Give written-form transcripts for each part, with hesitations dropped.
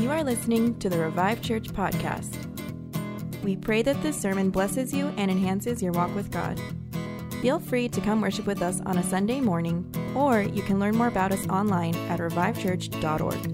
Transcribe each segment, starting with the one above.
You are listening to the Revive Church podcast. We pray that this sermon blesses you and enhances your walk with God. Feel free to come worship with us on a Sunday morning, or you can learn more about us online at revivechurch.org.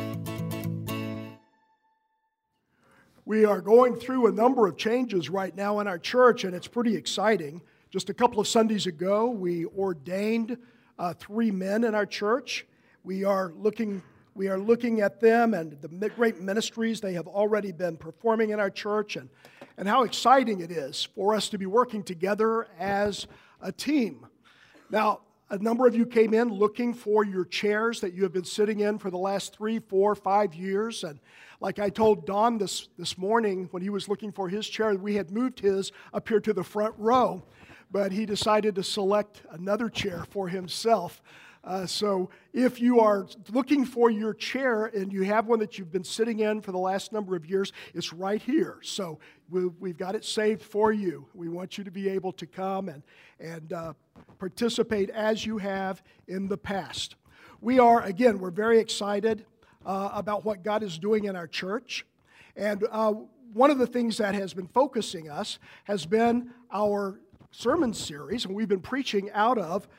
We are going through a number of changes right now in our church, and it's pretty exciting. Just a couple of Sundays ago, we ordained 3 men in our church. We are looking at them and the great ministries they have already been performing in our church, and how exciting it is for us to be working together as a team. Now, a number of you came in looking for your chairs that you have been sitting in for the last 3, 4, 5 years. And like I told Don this morning when he was looking for his chair, we had moved his up here to the front row, but he decided to select another chair for himself. So if you are looking for your chair and you have one that you've been sitting in for the last number of years, it's right here. So we've got it saved for you. We want you to be able to come and participate as you have in the past. We're very excited about what God is doing in our church. And one of the things that has been focusing us has been our sermon series, and we've been preaching out of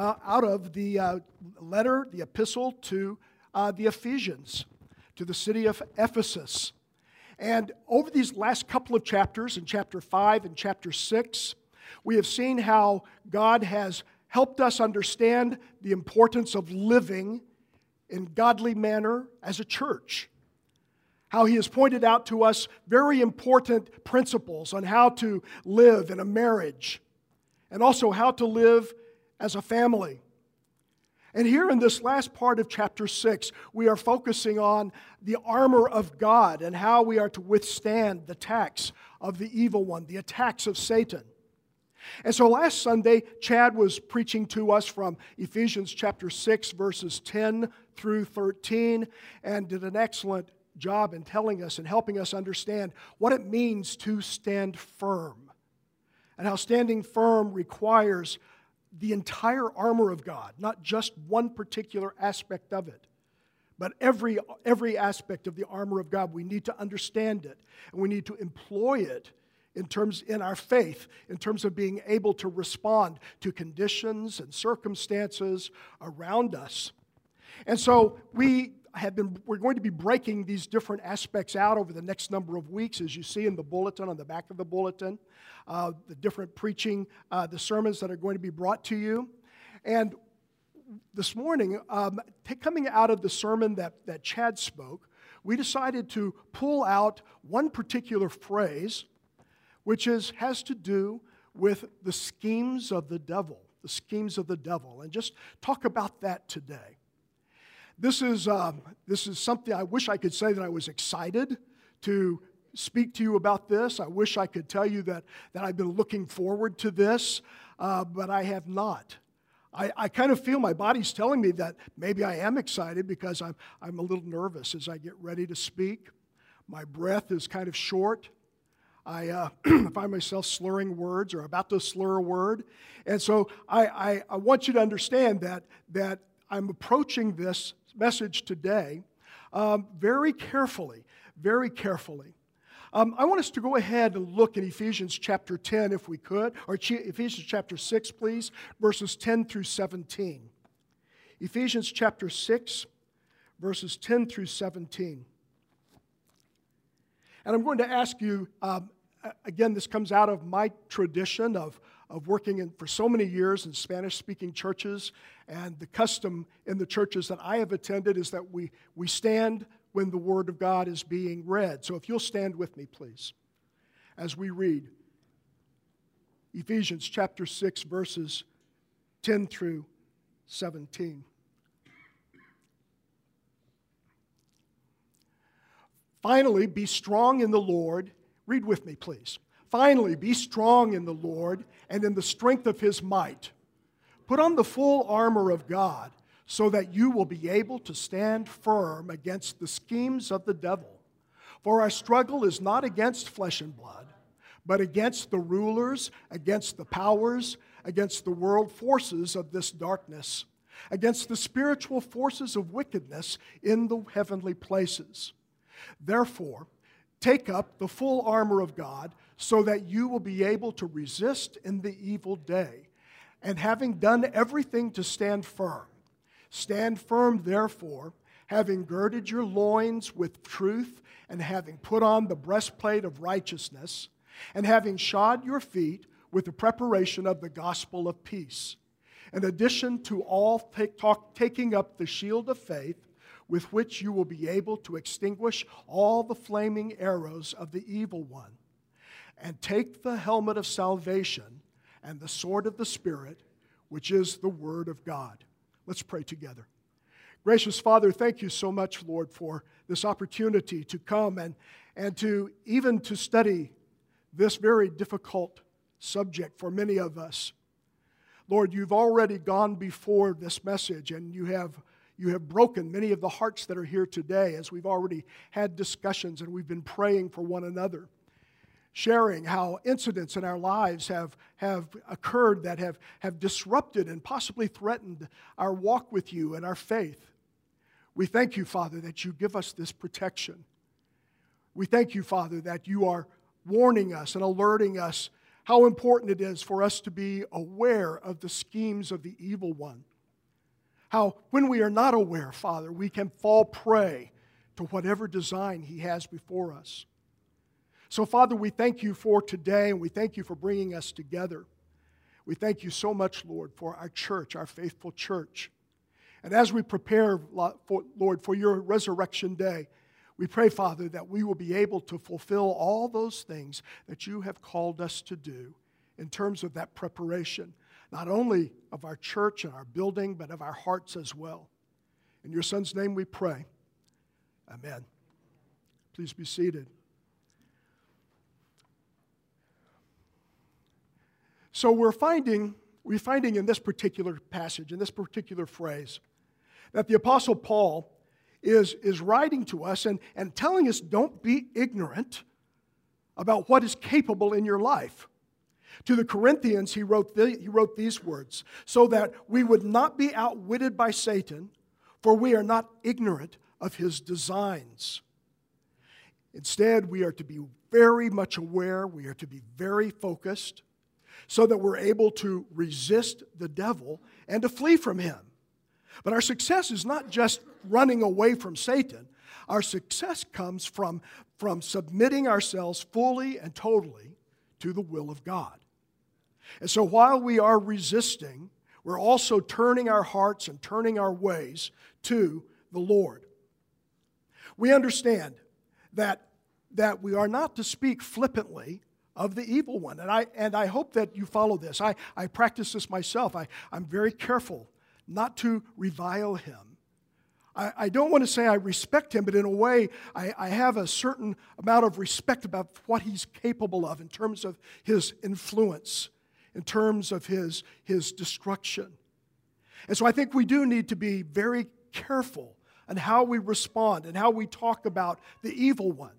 the letter, the epistle to the Ephesians, to the city of Ephesus. And over these last couple of chapters, in chapter 5 and chapter 6, we have seen how God has helped us understand the importance of living in godly manner as a church. How He has pointed out to us very important principles on how to live in a marriage, and also how to live as a family. And here in this last part of chapter 6, we are focusing on the armor of God and how we are to withstand the attacks of the evil one, the attacks of Satan. And so last Sunday, Chad was preaching to us from Ephesians chapter 6, verses 10 through 13, and did an excellent job in telling us and helping us understand what it means to stand firm, and how standing firm requires the entire armor of God, not just one particular aspect of it, but every aspect of the armor of God. We need to understand it, and we need to employ it in our faith, in terms of being able to respond to conditions and circumstances around us. And so we're going to be breaking these different aspects out over the next number of weeks, as you see in the bulletin, on the back of the bulletin, the different preaching, the sermons that are going to be brought to you. And this morning, coming out of the sermon that Chad spoke, we decided to pull out one particular phrase, which has to do with the schemes of the devil, and just talk about that today. This is something I wish I could say that I was excited to speak to you about this. I wish I could tell you that I've been looking forward to this, but I have not. I kind of feel my body's telling me that maybe I am excited because I'm a little nervous as I get ready to speak. My breath is kind of short. I find myself slurring words or about to slur a word. And so I want you to understand that I'm approaching this message today very carefully. I want us to go ahead and look at Ephesians chapter 10, if we could, or Ephesians chapter 6, please, verses 10 through 17. Ephesians chapter 6, verses 10 through 17. And I'm going to ask you, again, this comes out of my tradition of working for so many years in Spanish-speaking churches, and the custom in the churches that I have attended is that we stand when the Word of God is being read. So if you'll stand with me, please, as we read Ephesians chapter 6, verses 10 through 17. Finally, be strong in the Lord. Read with me, please. Finally, be strong in the Lord and in the strength of His might. Put on the full armor of God so that you will be able to stand firm against the schemes of the devil. For our struggle is not against flesh and blood, but against the rulers, against the powers, against the world forces of this darkness, against the spiritual forces of wickedness in the heavenly places. Therefore, take up the full armor of God so that you will be able to resist in the evil day. And having done everything to stand firm, stand firm, therefore, having girded your loins with truth, and having put on the breastplate of righteousness, and having shod your feet with the preparation of the gospel of peace. In addition to all, taking up the shield of faith, with which you will be able to extinguish all the flaming arrows of the evil one. And take the helmet of salvation and the sword of the Spirit, which is the Word of God. Let's pray together. Gracious Father, thank you so much, Lord, for this opportunity to come and to even to study this very difficult subject for many of us. Lord, you've already gone before this message, and you have broken many of the hearts that are here today as we've already had discussions and we've been praying for one another, sharing how incidents in our lives have occurred that have disrupted and possibly threatened our walk with you and our faith. We thank you, Father, that you give us this protection. We thank you, Father, that you are warning us and alerting us how important it is for us to be aware of the schemes of the evil one. How when we are not aware, Father, we can fall prey to whatever design he has before us. So, Father, we thank you for today, and we thank you for bringing us together. We thank you so much, Lord, for our church, our faithful church. And as we prepare, Lord, for your resurrection day, we pray, Father, that we will be able to fulfill all those things that you have called us to do in terms of that preparation, not only of our church and our building, but of our hearts as well. In your Son's name we pray. Amen. Please be seated. So we're finding in this particular passage, in this particular phrase, that the Apostle Paul is writing to us and telling us, don't be ignorant about what is capable in your life. To the Corinthians, he wrote these words, so that we would not be outwitted by Satan, for we are not ignorant of his designs. Instead, we are to be very much aware, we are to be very focused, so that we're able to resist the devil and to flee from him. But our success is not just running away from Satan. Our success comes from submitting ourselves fully and totally to the will of God. And so while we are resisting, we're also turning our hearts and turning our ways to the Lord. We understand that we are not to speak flippantly of the evil one. And I hope that you follow this. I practice this myself. I'm very careful not to revile him. I don't want to say I respect him, but in a way, I have a certain amount of respect about what he's capable of in terms of his influence, in terms of his destruction. And so I think we do need to be very careful in how we respond and how we talk about the evil one.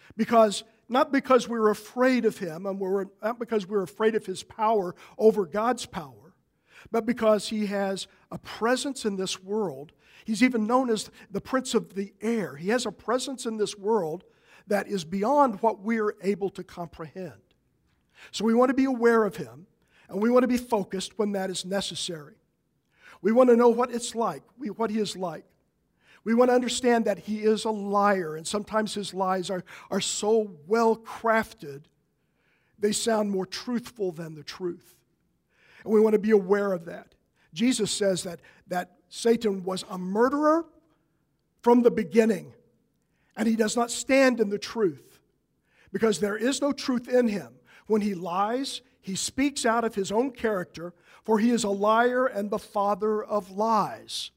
Not because we're afraid of him, and not because we're afraid of his power over God's power, but because he has a presence in this world. He's even known as the Prince of the Air. He has a presence in this world that is beyond what we're able to comprehend. So we want to be aware of him, and we want to be focused when that is necessary. We want to know what it's like, what he is like. We want to understand that he is a liar, and sometimes his lies are so well crafted, they sound more truthful than the truth. And we want to be aware of that. Jesus says that Satan was a murderer from the beginning, and he does not stand in the truth, because there is no truth in him. When he lies, he speaks out of his own character, for he is a liar and the father of lies.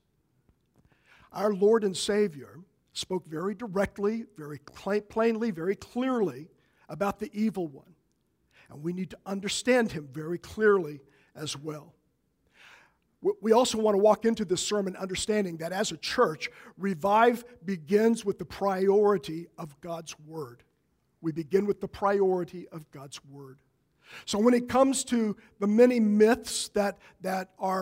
Our Lord and Savior spoke very directly, very plainly, very clearly about the evil one. And we need to understand him very clearly as well. We also want to walk into this sermon understanding that as a church, Revive begins with the priority of God's Word. We begin with the priority of God's Word. So when it comes to the many myths that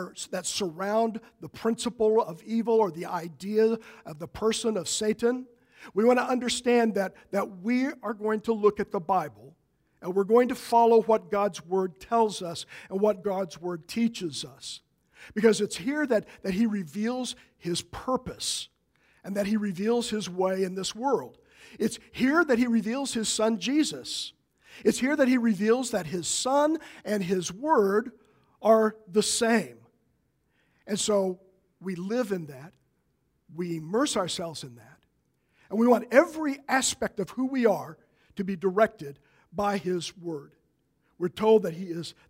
surround the principle of evil or the idea of the person of Satan, We want to understand that we are going to look at the Bible and we're going to follow what God's Word tells us and what God's Word teaches us. Because it's here that He reveals His purpose and that He reveals His way in this world. It's here that He reveals His Son, Jesus. It's here that He reveals that His Son and His Word are the same. And so we live in that. We immerse ourselves in that. And we want every aspect of who we are to be directed by His Word. We're told that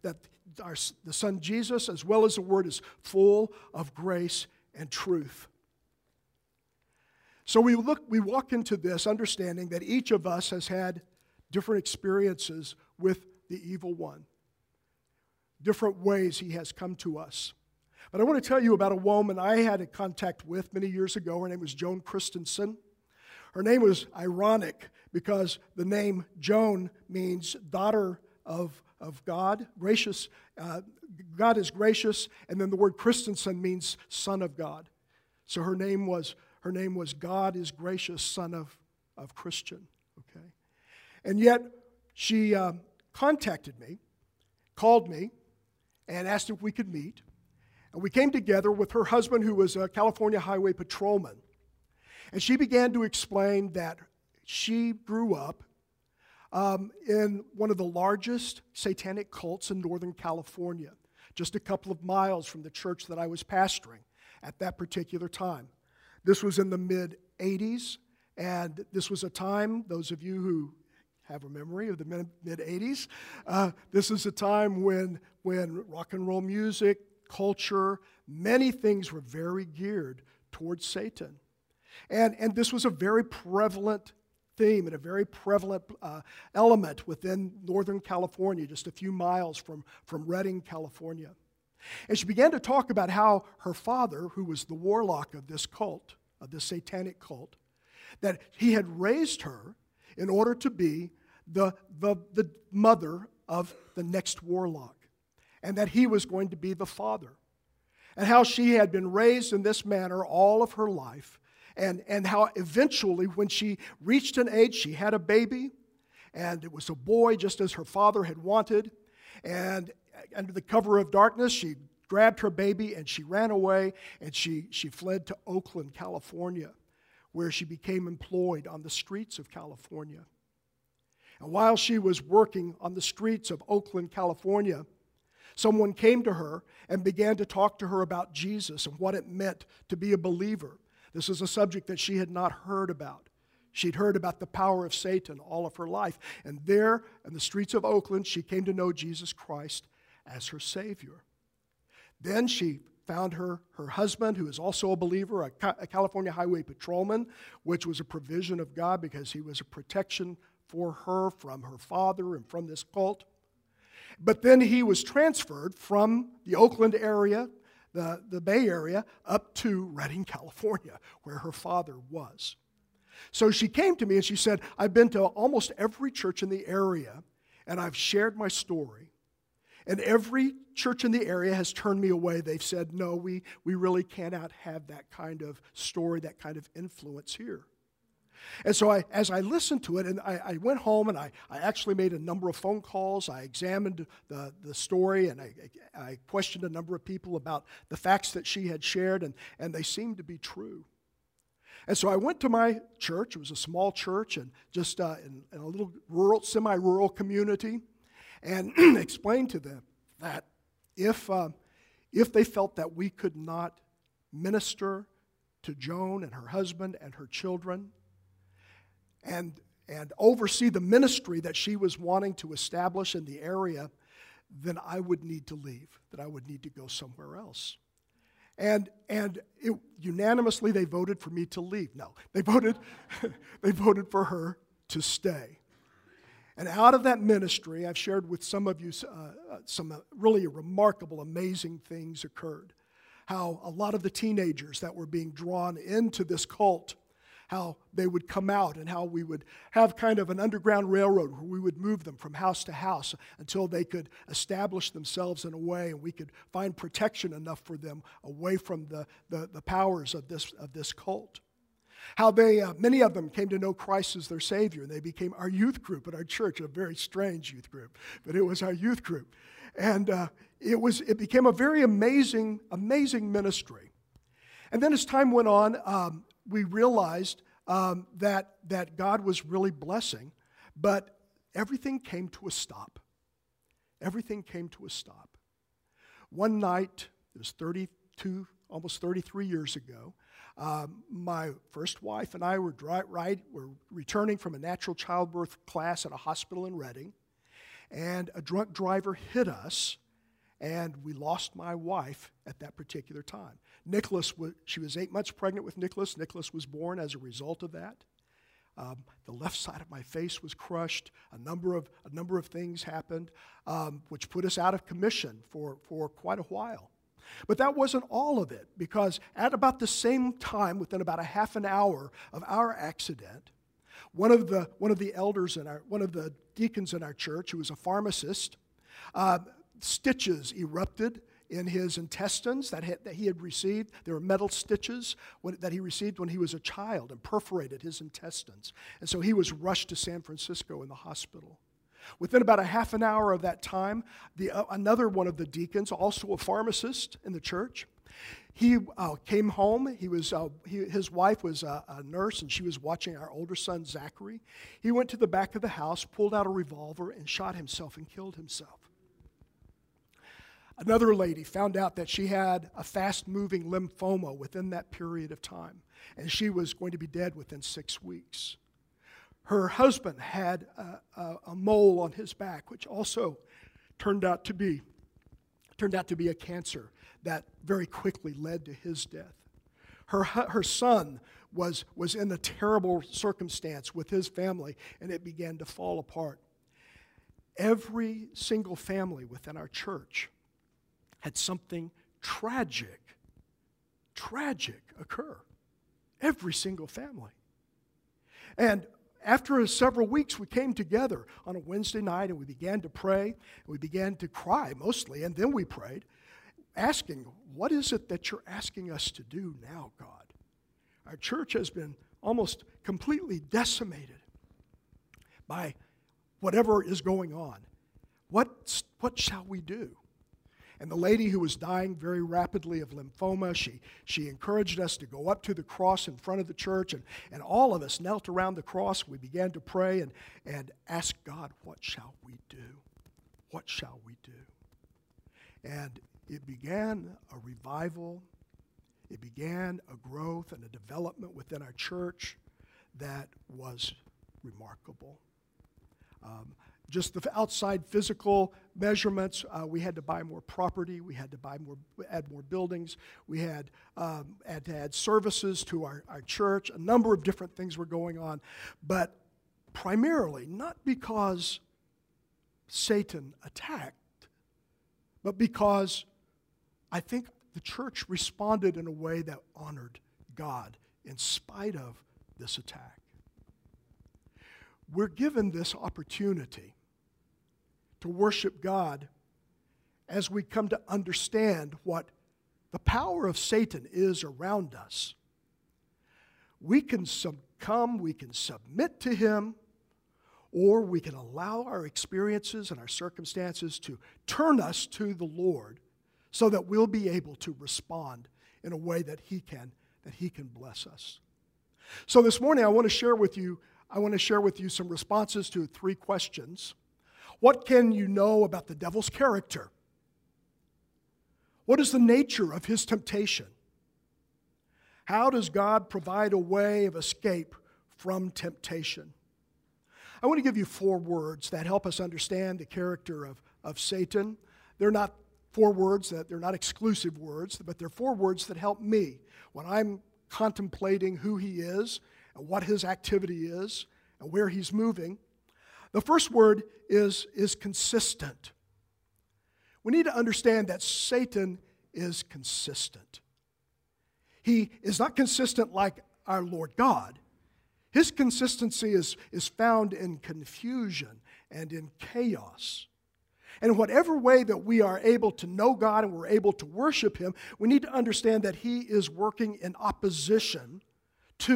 the Son Jesus, as well as the Word, is full of grace and truth. So we walk into this understanding that each of us has had different experiences with the evil one, different ways he has come to us. But I want to tell you about a woman I had a contact with many years ago. Her name was Joan Christensen. Her name was ironic because the name Joan means daughter of God, gracious. God is gracious, and then the word Christensen means son of God. So her name was God is gracious, son of Christian. Okay, and yet she contacted me, called me, and asked if we could meet. And we came together with her husband, who was a California highway patrolman. And she began to explain that she grew up in one of the largest satanic cults in Northern California, just a couple of miles from the church that I was pastoring at that particular time. This was in the mid-'80s, and this was a time, those of you who have a memory of the mid-'80s, this is a time when rock and roll music, culture, many things were very geared towards Satan. And this was a very prevalent theme and a very prevalent element within Northern California, just a few miles from Redding, California. And she began to talk about how her father, who was the warlock of this cult, of this satanic cult, that he had raised her in order to be the mother of the next warlock, and that he was going to be the father, and how she had been raised in this manner all of her life, and how eventually when she reached an age, she had a baby, and it was a boy just as her father had wanted, and under the cover of darkness, she grabbed her baby and she ran away, and she fled to Oakland, California, where she became employed on the streets of California. And while she was working on the streets of Oakland, California, someone came to her and began to talk to her about Jesus and what it meant to be a believer. This is a subject that she had not heard about. She'd heard about the power of Satan all of her life. And there, in the streets of Oakland, she came to know Jesus Christ as her Savior. Then she found her husband, who is also a believer, a California highway patrolman, which was a provision of God because he was a protection for her from her father and from this cult. But then he was transferred from the Oakland area, the Bay Area, up to Redding, California, where her father was. So she came to me and she said, I've been to almost every church in the area, and I've shared my story. And every church in the area has turned me away. They've said, no, we really cannot have that kind of story, that kind of influence here. And so as I listened to it, and I went home and I actually made a number of phone calls. I examined the story, and I questioned a number of people about the facts that she had shared, and they seemed to be true. And so I went to my church. It was a small church and just in a little rural, semi-rural community, and explained to them that if they felt that we could not minister to Joan and her husband and her children, and oversee the ministry that she was wanting to establish in the area, then I would need to leave, that I would need to go somewhere else. And unanimously they voted for me to leave. No, they voted for her to stay. And out of that ministry, I've shared with some of you some really remarkable, amazing things occurred. How a lot of the teenagers that were being drawn into this cult, how they would come out, and how we would have kind of an underground railroad where we would move them from house to house until they could establish themselves in a way, and we could find protection enough for them away from the powers of this cult. How many of them came to know Christ as their Savior, and they became our youth group at our church, a very strange youth group, but it was our youth group. And it became a very amazing ministry. And then as time went on, we realized that God was really blessing, but everything came to a stop. Everything came to a stop. One night, it was almost 33 years ago, my first wife and I were returning from a natural childbirth class at a hospital in Redding, and a drunk driver hit us, and we lost my wife at that particular time. She was 8 months pregnant with Nicholas. Nicholas was born as a result of that. The left side of my face was crushed. A number of things happened, which put us out of commission for quite a while. But that wasn't all of it, because at about the same time, within about a half an hour of our accident, one of the elders one of the deacons in our church, who was a pharmacist, stitches erupted in his intestines that he had received. There were metal stitches that he received when he was a child and perforated his intestines. And so he was rushed to San Francisco in the hospital. Within about a half an hour of that time, another one of the deacons, also a pharmacist in the church, he came home. His wife was a nurse, and she was watching our older son, Zachary. He went to the back of the house, pulled out a revolver, and shot himself and killed himself. Another lady found out that she had a fast-moving lymphoma within that period of time, and she was going to be dead within 6 weeks. Her husband had a mole on his back, which also turned out to be a cancer that very quickly led to his death. Her son was in a terrible circumstance with his family, and it began to fall apart. Every single family within our church had something tragic occur. Every single family. And after several weeks, we came together on a Wednesday night, and we began to pray, and we began to cry mostly, and then we prayed, asking, what is it that you're asking us to do now, God? Our church has been almost completely decimated by whatever is going on. What shall we do? And the lady who was dying very rapidly of lymphoma, she encouraged us to go up to the cross in front of the church, and all of us knelt around the cross. We began to pray and ask God, what shall we do? What shall we do? And it began a revival. It began a growth and a development within our church that was remarkable. Just the outside physical measurements, we had to buy more property, we had to add more buildings, we had to add services to our church. A number of different things were going on, but primarily not because Satan attacked, but because I think the church responded in a way that honored God in spite of this attack. We're given this opportunity to worship God as we come to understand what the power of Satan is around us. We can succumb, we can submit to him, or we can allow our experiences and our circumstances to turn us to the Lord so that we'll be able to respond in a way that he can bless us. So this morning I want to share with you some responses to 3 questions. What can you know about the devil's character? What is the nature of his temptation? How does God provide a way of escape from temptation? I want to give you 4 words that help us understand the character of Satan. They're not 4 words, they're not exclusive words, but they're 4 words that help me when I'm contemplating who he is and what his activity is and where he's moving. The first word is consistent. We need to understand that Satan is consistent. He is not consistent like our Lord God. His consistency is found in confusion and in chaos. And whatever way that we are able to know God and we're able to worship him, we need to understand that he is working in opposition to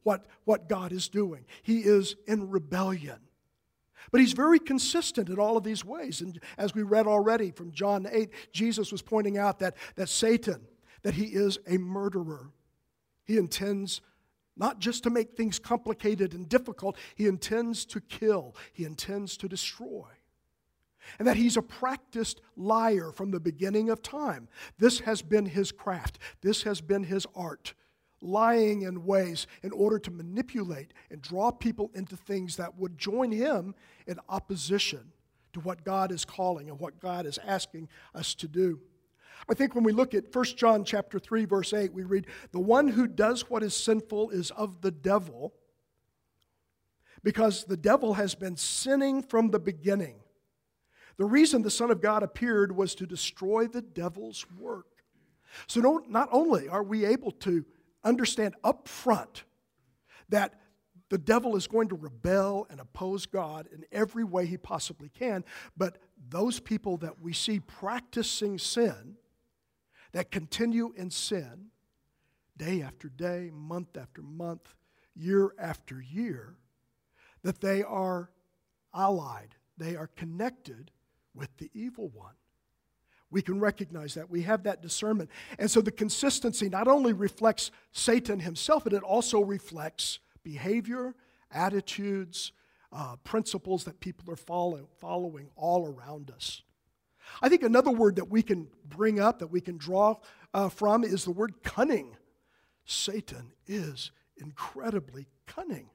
what God is doing. He is in rebellion. But he's very consistent in all of these ways. And as we read already from John 8, Jesus was pointing out that Satan, that he is a murderer. He intends not just to make things complicated and difficult, he intends to kill, he intends to destroy. And that he's a practiced liar from the beginning of time. This has been his craft. This has been his art. Lying in ways in order to manipulate and draw people into things that would join him in opposition to what God is calling and what God is asking us to do. I think when we look at 1 John chapter 3, verse 8, we read, "The one who does what is sinful is of the devil, because the devil has been sinning from the beginning. The reason the Son of God appeared was to destroy the devil's work." So not only are we able to understand up front that the devil is going to rebel and oppose God in every way he possibly can, but those people that we see practicing sin, that continue in sin, day after day, month after month, year after year, that they are allied, they are connected with the evil one. We can recognize that. We have that discernment. And so the consistency not only reflects Satan himself, but it also reflects behavior, attitudes, principles that people are following all around us. I think another word that we can bring up, that we can draw from, is the word cunning. Satan is incredibly cunning.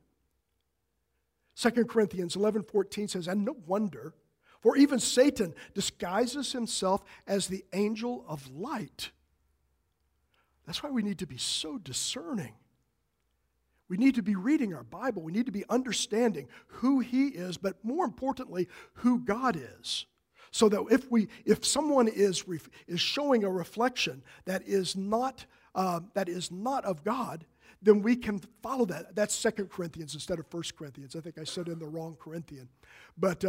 2 Corinthians 11:14 says, "And no wonder, for even Satan disguises himself as the angel of light." That's why we need to be so discerning. We need to be reading our Bible. We need to be understanding who he is, but more importantly, who God is. So that if someone is showing a reflection that is not of God, then we can follow that. That's 2 Corinthians instead of 1 Corinthians. I think I said in the wrong Corinthian. But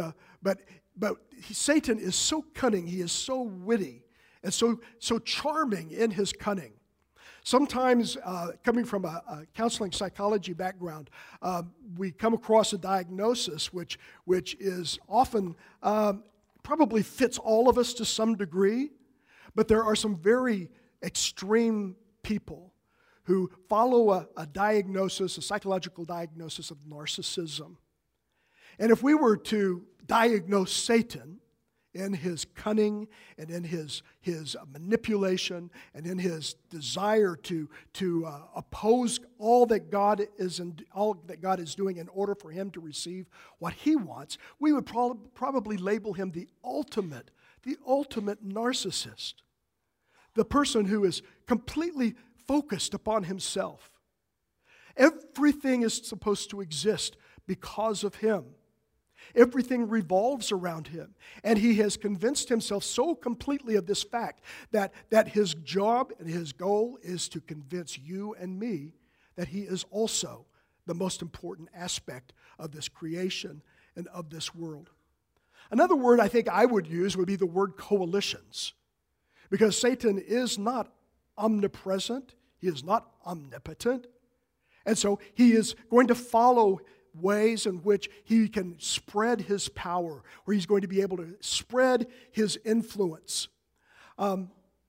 Satan is so cunning. He is so witty and so charming in his cunning. Sometimes, coming from a counseling psychology background, we come across a diagnosis which is often probably fits all of us to some degree, but there are some very extreme people who follow a diagnosis, a psychological diagnosis of narcissism. And if we were to diagnose Satan in his cunning and in his manipulation and in his desire to oppose all that God is doing in order for him to receive what he wants, we would probably label him the ultimate narcissist. The person who is completely focused upon himself. Everything is supposed to exist because of him. Everything revolves around him. And he has convinced himself so completely of this fact that his job and his goal is to convince you and me that he is also the most important aspect of this creation and of this world. Another word I think I would use would be the word coalitions. Because Satan is not omnipresent. He is not omnipotent. And so he is going to follow ways in which he can spread his power, where he's going to be able to spread his influence. For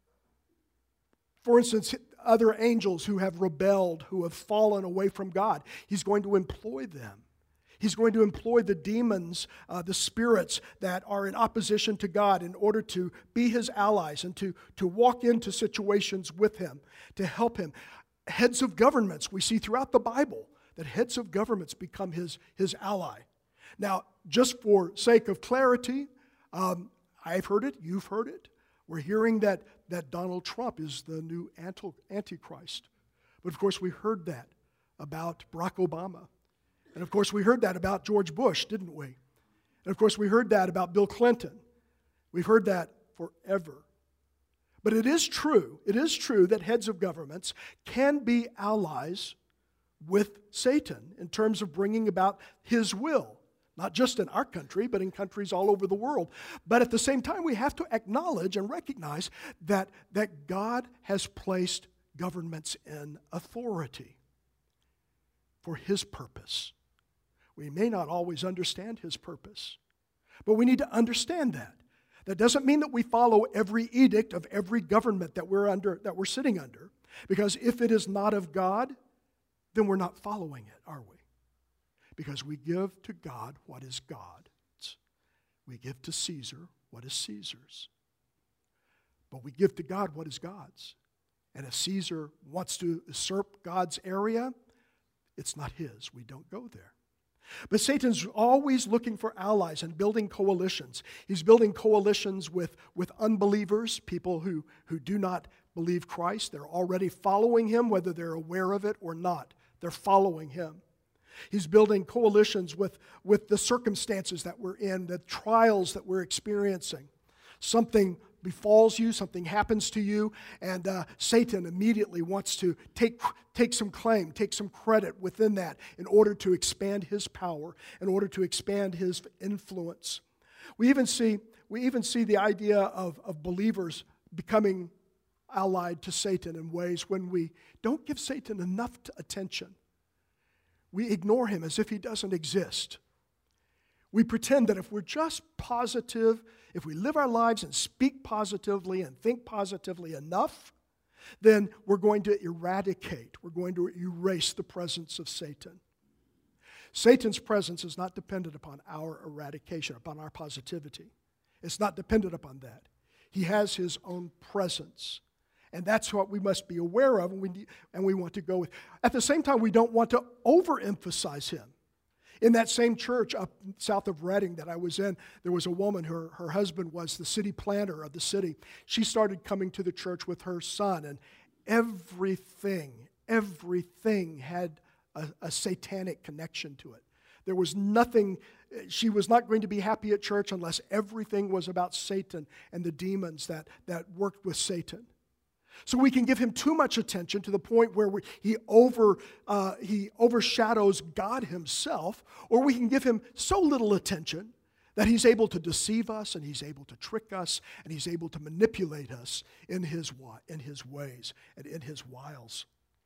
instance, other angels who have rebelled, who have fallen away from God, he's going to employ them. He's going to employ the demons, the spirits that are in opposition to God in order to be his allies and to walk into situations with him, to help him. Heads of governments, we see throughout the Bible that heads of governments become his ally. Now, just for sake of clarity, I've heard it, you've heard it. We're hearing that Donald Trump is the new Antichrist. But of course, we heard that about Barack Obama. And of course, we heard that about George Bush, didn't we? And of course, we heard that about Bill Clinton. We've heard that forever. But it is true that heads of governments can be allies with Satan in terms of bringing about his will, not just in our country, but in countries all over the world. But at the same time, we have to acknowledge and recognize that God has placed governments in authority. for His purpose. We may not always understand His purpose, but we need to understand that. That doesn't mean that we follow every edict of every government that we're sitting under, because if it is not of God, then we're not following it, are we? Because we give to God what is God's. We give to Caesar what is Caesar's. But we give to God what is God's. And if Caesar wants to usurp God's area, it's not his. We don't go there. But Satan's always looking for allies and building coalitions. He's building coalitions with unbelievers, people who do not believe Christ. They're already following him, whether they're aware of it or not. They're following him. He's building coalitions with the circumstances that we're in, the trials that we're experiencing. Something befalls you, something happens to you, and Satan immediately wants to take some claim, take some credit within that in order to expand his power, in order to expand his influence. We even see the idea of believers becoming allied to Satan in ways when we don't give Satan enough attention. We ignore him as if he doesn't exist. We pretend that if we're just positive, if we live our lives and speak positively and think positively enough, then we're going to eradicate, we're going to erase the presence of Satan. Satan's presence is not dependent upon our eradication, upon our positivity. It's not dependent upon that. He has his own presence. And that's what we must be aware of, and we want to go with. At the same time, we don't want to overemphasize him. In that same church up south of Reading that I was in, there was a woman, her husband was the city planner of the city. She started coming to the church with her son, and everything had a satanic connection to it. There was nothing, she was not going to be happy at church unless everything was about Satan and the demons that worked with Satan. So we can give him too much attention to the point where he overshadows God himself, or we can give him so little attention that he's able to deceive us, and he's able to trick us, and he's able to manipulate us in his ways and in his wiles.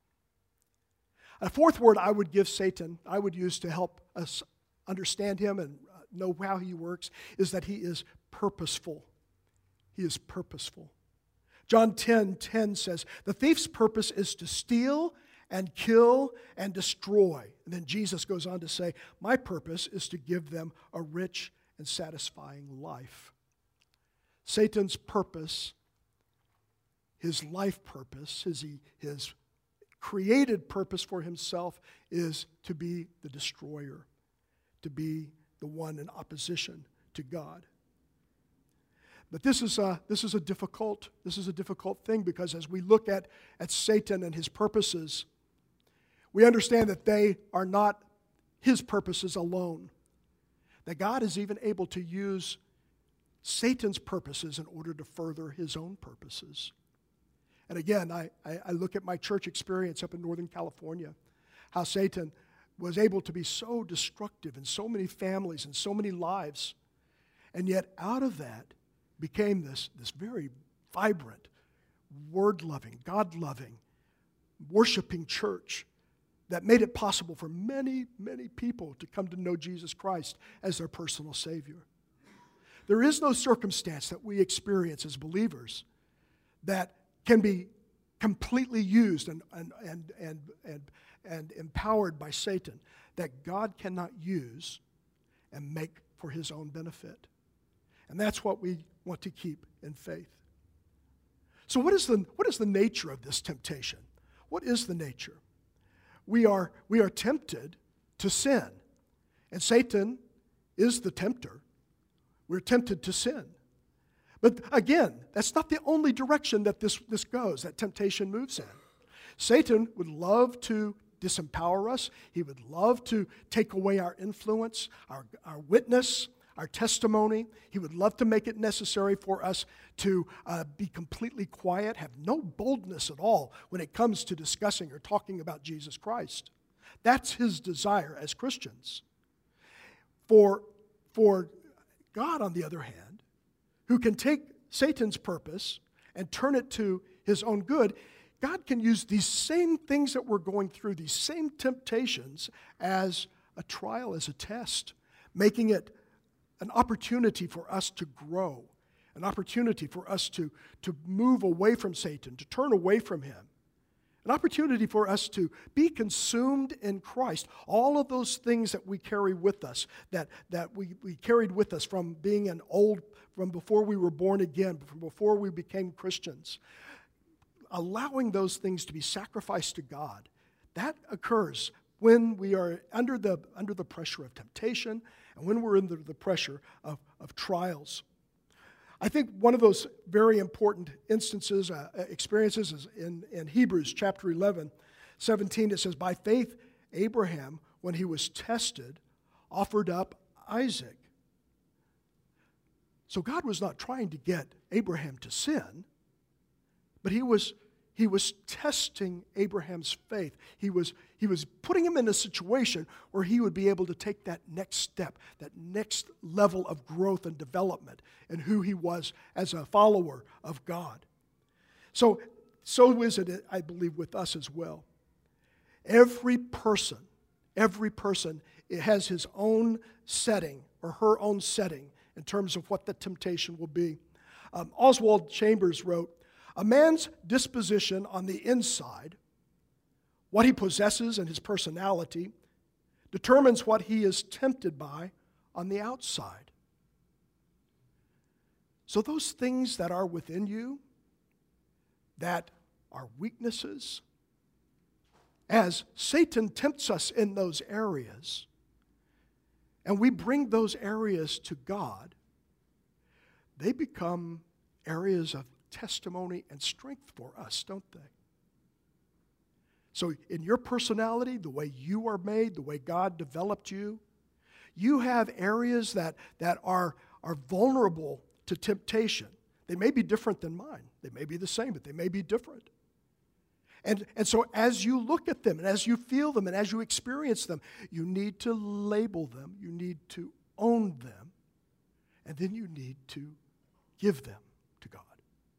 A fourth word I would give Satan, I would use to help us understand him and know how he works, is that he is purposeful. He is purposeful. John 10:10 says, "The thief's purpose is to steal and kill and destroy." And then Jesus goes on to say, "My purpose is to give them a rich and satisfying life." Satan's purpose, his life purpose, his created purpose for himself is to be the destroyer, to be the one in opposition to God. But this is a difficult thing, because as we look at Satan and his purposes, we understand that they are not his purposes alone. That God is even able to use Satan's purposes in order to further his own purposes. And again, I look at my church experience up in Northern California, how Satan was able to be so destructive in so many families and so many lives, and yet out of that became this very vibrant, word-loving, God-loving, worshiping church that made it possible for many, many people to come to know Jesus Christ as their personal Savior. There is no circumstance that we experience as believers that can be completely used and empowered by Satan that God cannot use and make for his own benefit. And that's what we want to keep in faith. So what is the nature of this temptation? What is the nature? We are tempted to sin. And Satan is the tempter. We're tempted to sin. But again, that's not the only direction that this goes, that temptation moves in. Satan would love to disempower us. He would love to take away our influence, our witness, our testimony. He would love to make it necessary for us to be completely quiet, have no boldness at all when it comes to discussing or talking about Jesus Christ. That's his desire as Christians. For God, on the other hand, who can take Satan's purpose and turn it to his own good, God can use these same things that we're going through, these same temptations, as a trial, as a test, making it an opportunity for us to grow, an opportunity for us to move away from Satan, to turn away from him, an opportunity for us to be consumed in Christ. All of those things that we carry with us, that we carried with us from being from before we were born again, from before we became Christians, allowing those things to be sacrificed to God, that occurs when we are under the pressure of temptation and when we're under the pressure of trials. I think one of those very important instances, experiences is in Hebrews chapter 11, 17. It says, by faith, Abraham, when he was tested, offered up Isaac. So God was not trying to get Abraham to sin, but he was testing Abraham's faith. He was putting him in a situation where he would be able to take that next step, that next level of growth and development in who he was as a follower of God. So is it, I believe, with us as well. Every person has his own setting or her own setting in terms of what the temptation will be. Oswald Chambers wrote, a man's disposition on the inside, what he possesses and his personality, determines what he is tempted by on the outside. So those things that are within you, that are weaknesses, as Satan tempts us in those areas, and we bring those areas to God, they become areas of testimony and strength for us, don't they? So in your personality, the way you are made, the way God developed you, you have areas that are vulnerable to temptation. They may be different than mine. They may be the same, but they may be different. And so as you look at them, and as you feel them, and as you experience them, you need to label them, you need to own them, and then you need to give them to God.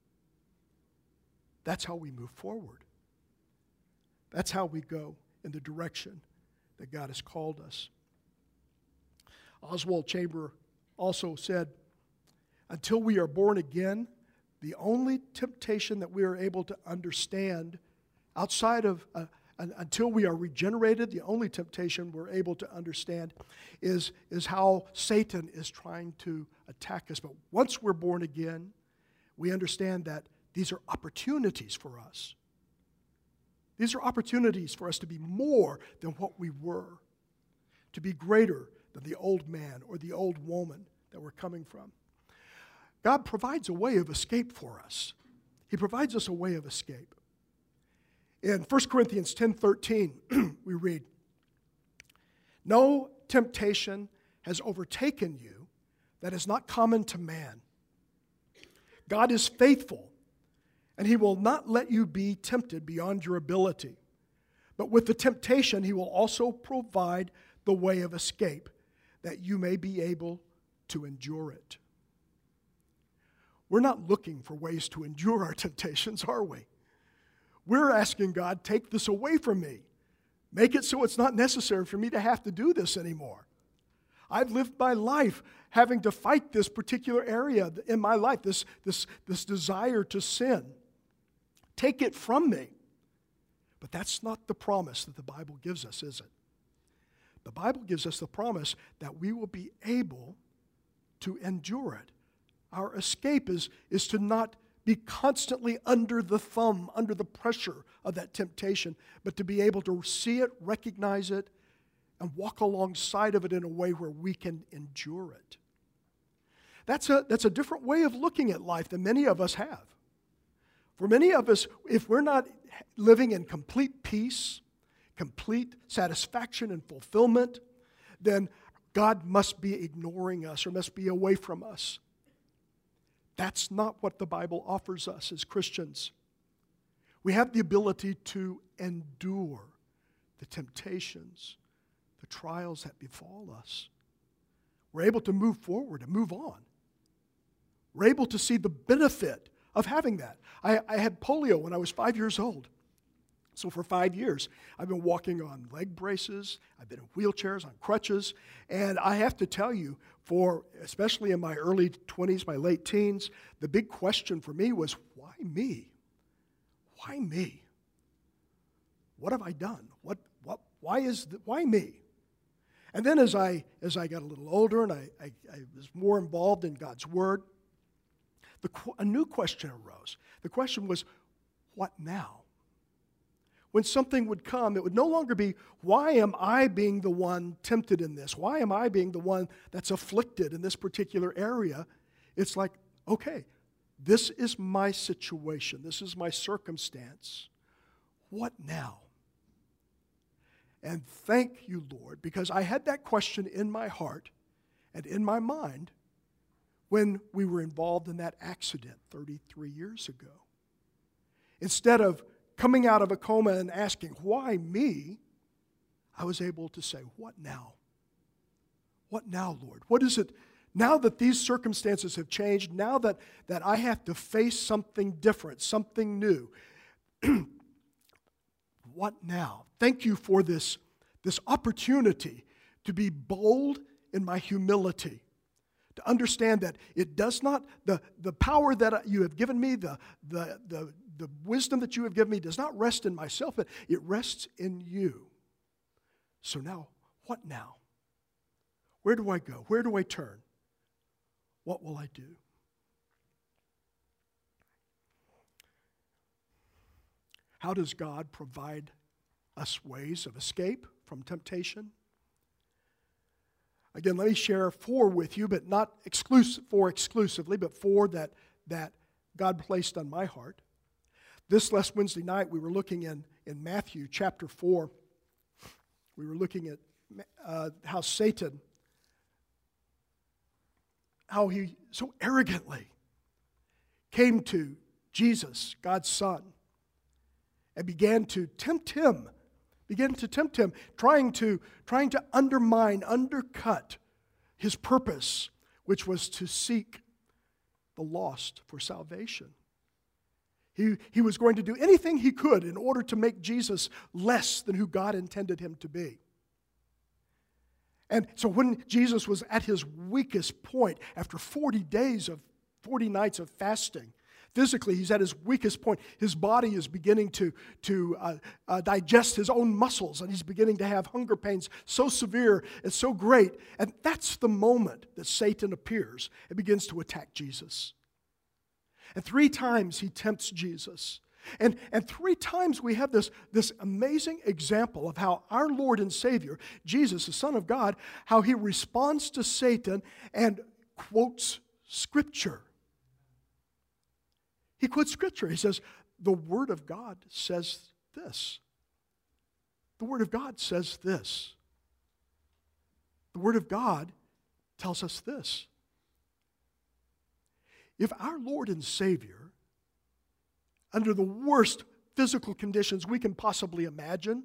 That's how we move forward. That's how we go in the direction that God has called us. Oswald Chambers also said, until we are born again, the only temptation that we are able to understand outside of, until we are regenerated, the only temptation we're able to understand is how Satan is trying to attack us. But once we're born again, we understand that these are opportunities for us. These are opportunities for us to be more than what we were, to be greater than the old man or the old woman that we're coming from. God provides a way of escape for us. He provides us a way of escape. In 1 Corinthians 10:13, we read, no temptation has overtaken you that is not common to man. God is faithful, and He will not let you be tempted beyond your ability. But with the temptation, He will also provide the way of escape, that you may be able to endure it. We're not looking for ways to endure our temptations, are we? We're asking God, take this away from me. Make it so it's not necessary for me to have to do this anymore. I've lived my life having to fight this particular area in my life, this desire to sin. Take it from me. But that's not the promise that the Bible gives us, is it? The Bible gives us the promise that we will be able to endure it. Our escape is to not be constantly under the thumb, under the pressure of that temptation, but to be able to see it, recognize it, and walk alongside of it in a way where we can endure it. That's a different way of looking at life than many of us have. For many of us, if we're not living in complete peace, complete satisfaction and fulfillment, then God must be ignoring us or must be away from us. That's not what the Bible offers us as Christians. We have the ability to endure the temptations, the trials that befall us. We're able to move forward and move on. We're able to see the benefit of having that. I had polio when I was 5 years old. So for 5 years, I've been walking on leg braces, I've been in wheelchairs, on crutches, and I have to tell you, especially in my early 20s, my late teens, the big question for me was, why me? Why me? What have I done? Why me? And then as I got a little older and I was more involved in God's Word, a new question arose. The question was, what now? When something would come, it would no longer be, why am I being the one tempted in this? Why am I being the one that's afflicted in this particular area? It's like, okay, this is my situation. This is my circumstance. What now? And thank you, Lord, because I had that question in my heart and in my mind when we were involved in that accident 33 years ago. Instead of coming out of a coma and asking, why me? I was able to say, what now? What now, Lord? What is it now that these circumstances have changed, now that I have to face something different, something new? What now? Thank you for this opportunity to be bold in my humility, to understand that it does not, the power that you have given me, the wisdom that you have given me does not rest in myself, but it rests in you. So now, what now? Where do I go? Where do I turn? What will I do? How does God provide us ways of escape from temptation? Again, let me share 4 with you, but not exclusively, but 4 that God placed on my heart. This last Wednesday night, we were looking in Matthew chapter 4. We were looking at how Satan, how he so arrogantly came to Jesus, God's Son, and began to tempt him, trying to undercut his purpose, which was to seek the lost for salvation. He was going to do anything he could in order to make Jesus less than who God intended him to be. And so when Jesus was at his weakest point, after 40 nights of fasting, physically he's at his weakest point. His body is beginning to digest his own muscles, and he's beginning to have hunger pains so severe and so great. And that's the moment that Satan appears and begins to attack Jesus. And 3 times he tempts Jesus. And 3 times we have this amazing example of how our Lord and Savior, Jesus, the Son of God, how he responds to Satan and quotes Scripture. He quotes Scripture. He says, the Word of God says this. The Word of God says this. The Word of God tells us this. If our Lord and Savior, under the worst physical conditions we can possibly imagine,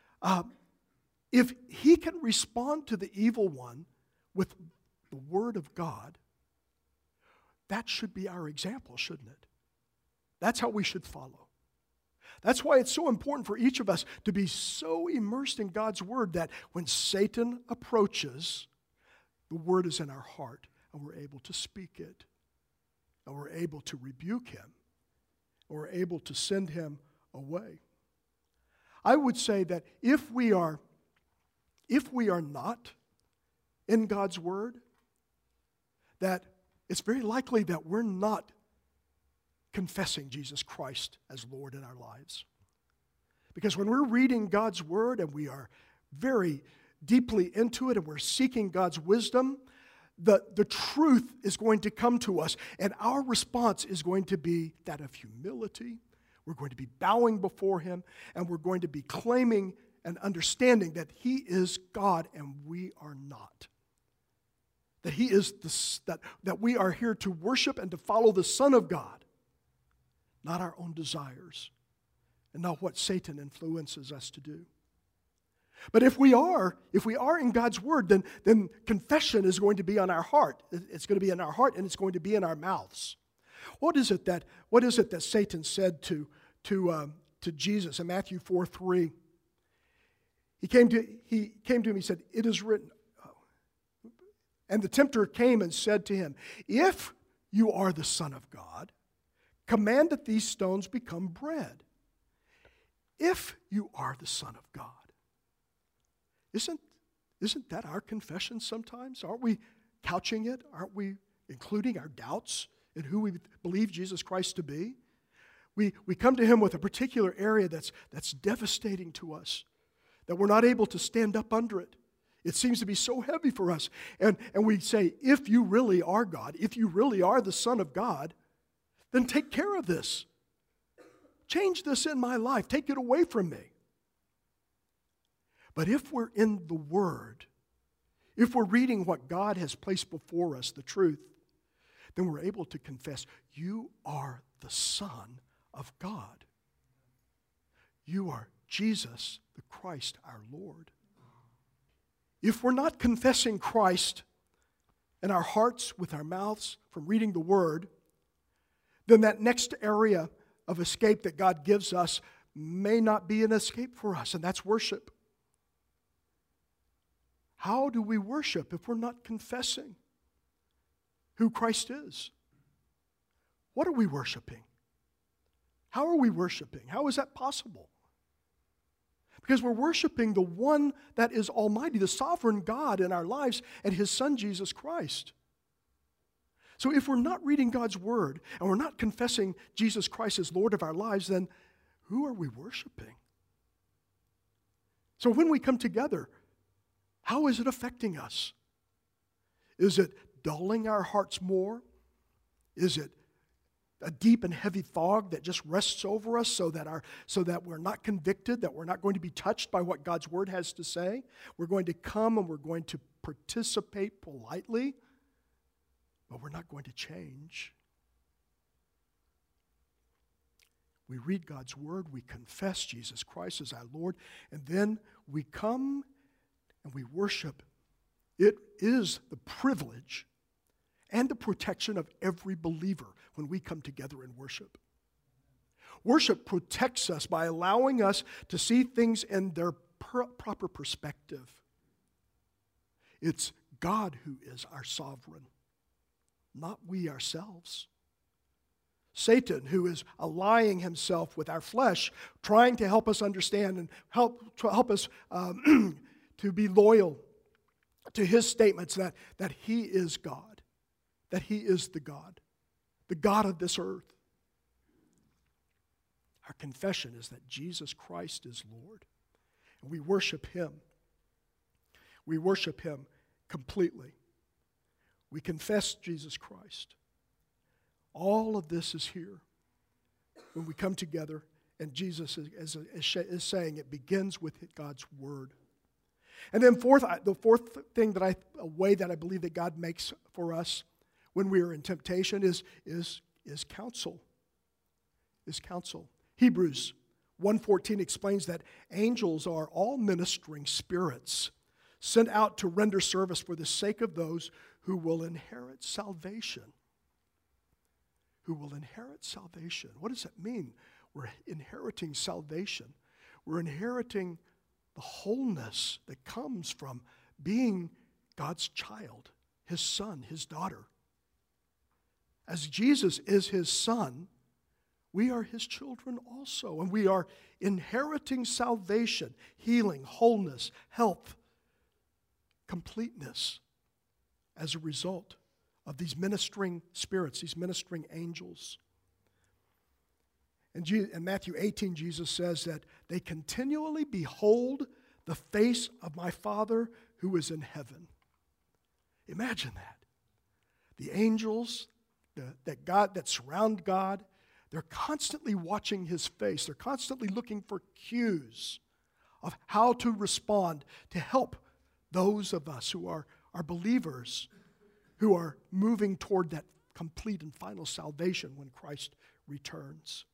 if he can respond to the evil one with the Word of God, that should be our example, shouldn't it? That's how we should follow. That's why it's so important for each of us to be so immersed in God's Word that when Satan approaches, the Word is in our heart and we're able to speak it. And we're able to rebuke him. Or we're able to send him away. I would say that if we are not in God's Word, that it's very likely that we're not confessing Jesus Christ as Lord in our lives. Because when we're reading God's Word and we are very deeply into it and we're seeking God's wisdom, the truth is going to come to us, and our response is going to be that of humility. We're going to be bowing before him, and we're going to be claiming and understanding that he is God and we are not. That he is that we are here to worship and to follow the Son of God, not our own desires, and not what Satan influences us to do. But if we are in God's Word, then confession is going to be on our heart. It's going to be in our heart and it's going to be in our mouths. What is it that Satan said to Jesus in Matthew 4:3? He came to him, he said, "It is written." And the tempter came and said to him, "If you are the Son of God, command that these stones become bread." If you are the Son of God. Isn't that our confession sometimes? Aren't we couching it? Aren't we including our doubts in who we believe Jesus Christ to be? We come to him with a particular area that's devastating to us, that we're not able to stand up under it. It seems to be so heavy for us. And we say, if you really are God, if you really are the Son of God, then take care of this. Change this in my life. Take it away from me. But if we're in the Word, if we're reading what God has placed before us, the truth, then we're able to confess, you are the Son of God. You are Jesus, the Christ, our Lord. If we're not confessing Christ in our hearts with our mouths from reading the Word, then that next area of escape that God gives us may not be an escape for us, and that's worship. How do we worship if we're not confessing who Christ is? What are we worshiping? How are we worshiping? How is that possible? Because we're worshiping the one that is almighty, the sovereign God in our lives, and his Son, Jesus Christ. So if we're not reading God's Word and we're not confessing Jesus Christ as Lord of our lives, then who are we worshiping? So when we come together, how is it affecting us? Is it dulling our hearts more? Is it a deep and heavy fog that just rests over us so that we're not convicted, that we're not going to be touched by what God's Word has to say? We're going to come and we're going to participate politely, but we're not going to change. We read God's Word, we confess Jesus Christ as our Lord, and then we come and we worship. It is the privilege and the protection of every believer when we come together in worship. Worship protects us by allowing us to see things in their proper perspective. It's God who is our sovereign, not we ourselves. Satan, who is allying himself with our flesh, trying to help us understand and help us to be loyal to his statements that he is God, that he is the God of this earth. Our confession is that Jesus Christ is Lord, and we worship him. We worship him completely. We confess Jesus Christ. All of this is here when we come together, and Jesus is saying it begins with God's Word. And then the fourth thing a way that I believe that God makes for us when we are in temptation is counsel. Is counsel. Hebrews 1:14 explains that angels are all ministering spirits sent out to render service for the sake of those who will inherit salvation. Who will inherit salvation. What does that mean? We're inheriting salvation. We're inheriting the wholeness that comes from being God's child, his son, his daughter. As Jesus is his son, we are his children also, and we are inheriting salvation, healing, wholeness, health, completeness as a result of these ministering spirits, these ministering angels. In Matthew 18, Jesus says that they continually behold the face of my Father who is in heaven. Imagine that. The angels that surround God, they're constantly watching his face. They're constantly looking for cues of how to respond to help those of us who are believers, who are moving toward that complete and final salvation when Christ returns.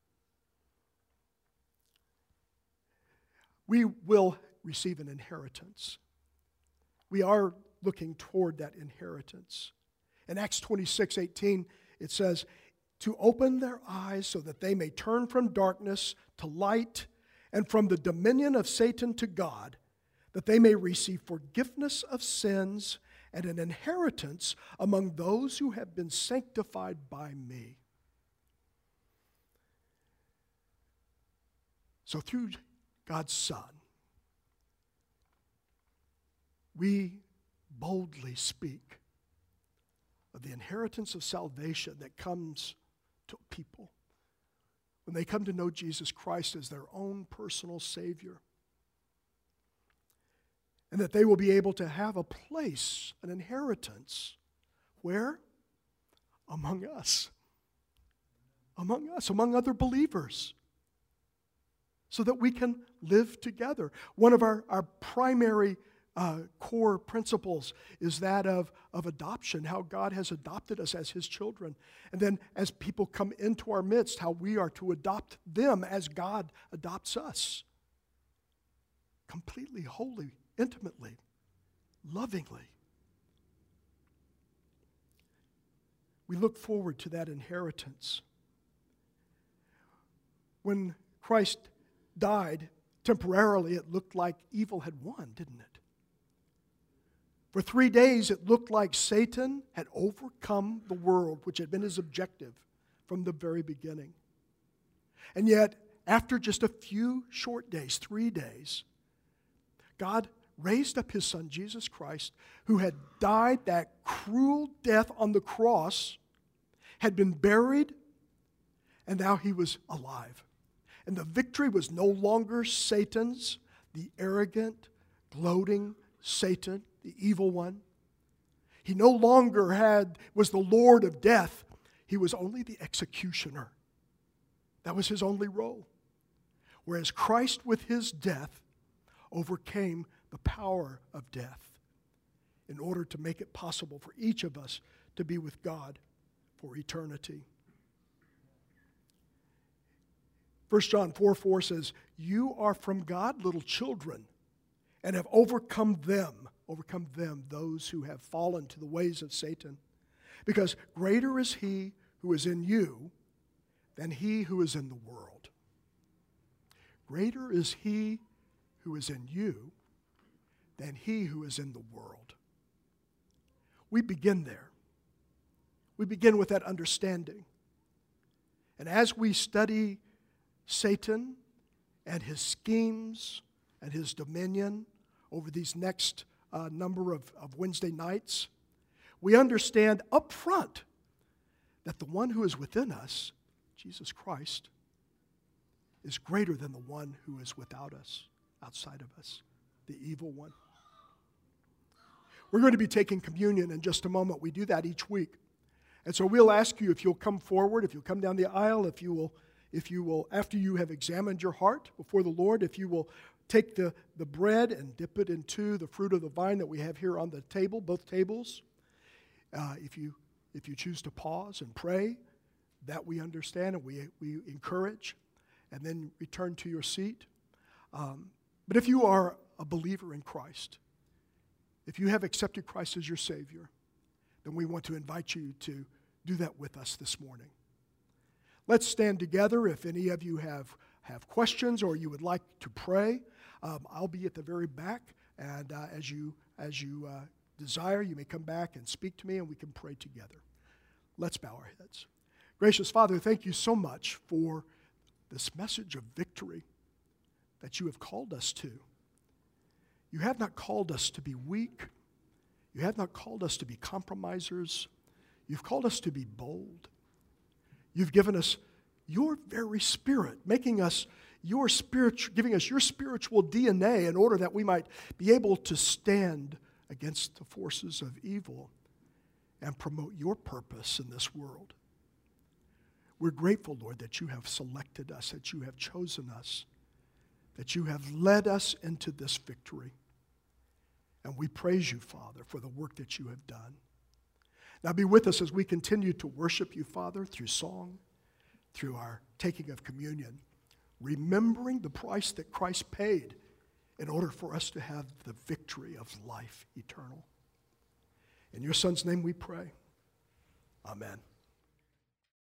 We will receive an inheritance. We are looking toward that inheritance. In Acts 26:18, it says, to open their eyes so that they may turn from darkness to light and from the dominion of Satan to God, that they may receive forgiveness of sins and an inheritance among those who have been sanctified by me. So through God's Son, we boldly speak of the inheritance of salvation that comes to people when they come to know Jesus Christ as their own personal Savior. And that they will be able to have a place, an inheritance. Where? Among us. Among us, among other believers. So that we can live together. One of our primary core principles is that of adoption, how God has adopted us as His children. And then as people come into our midst, how we are to adopt them as God adopts us. Completely, wholly, intimately, lovingly. We look forward to that inheritance. When Christ died, temporarily it looked like evil had won, didn't it? For 3 days it looked like Satan had overcome the world, which had been his objective from the very beginning. And yet, after just a few short days, 3 days, God raised up His Son, Jesus Christ, who had died that cruel death on the cross, had been buried, and now He was alive. And the victory was no longer Satan's, the arrogant, gloating Satan, the evil one. He no longer was the Lord of death. He was only the executioner. That was His only role. Whereas Christ, with His death, overcame the power of death in order to make it possible for each of us to be with God for eternity. 1 John 4:4 says, "You are from God, little children, and have overcome them, those who have fallen to the ways of Satan. Because greater is He who is in you than he who is in the world." Greater is He who is in you than he who is in the world. We begin there. We begin with that understanding. And as we study Satan and his schemes and his dominion over these next number of Wednesday nights, we understand up front that the one who is within us, Jesus Christ, is greater than the one who is without us, outside of us, the evil one. We're going to be taking communion in just a moment. We do that each week. And so we'll ask you if you'll come forward, if you'll come down the aisle, if you will, after you have examined your heart before the Lord, if you will take the bread and dip it into the fruit of the vine that we have here on the table, both tables. If you choose to pause and pray, that we understand and we encourage, and then return to your seat. But if you are a believer in Christ, if you have accepted Christ as your Savior, then we want to invite you to do that with us this morning. Let's stand together. If any of you have questions or you would like to pray, I'll be at the very back, and as you desire, you may come back and speak to me, and we can pray together. Let's bow our heads. Gracious Father, thank you so much for this message of victory that you have called us to. You have not called us to be weak. You have not called us to be compromisers. You've called us to be bold. You've given us your very Spirit, giving us your spiritual DNA in order that we might be able to stand against the forces of evil and promote your purpose in this world. We're grateful, Lord, that you have selected us, that you have chosen us, that you have led us into this victory. And we praise you, Father, for the work that you have done. Now be with us as we continue to worship you, Father, through song, through our taking of communion, remembering the price that Christ paid in order for us to have the victory of life eternal. In your Son's name we pray. Amen.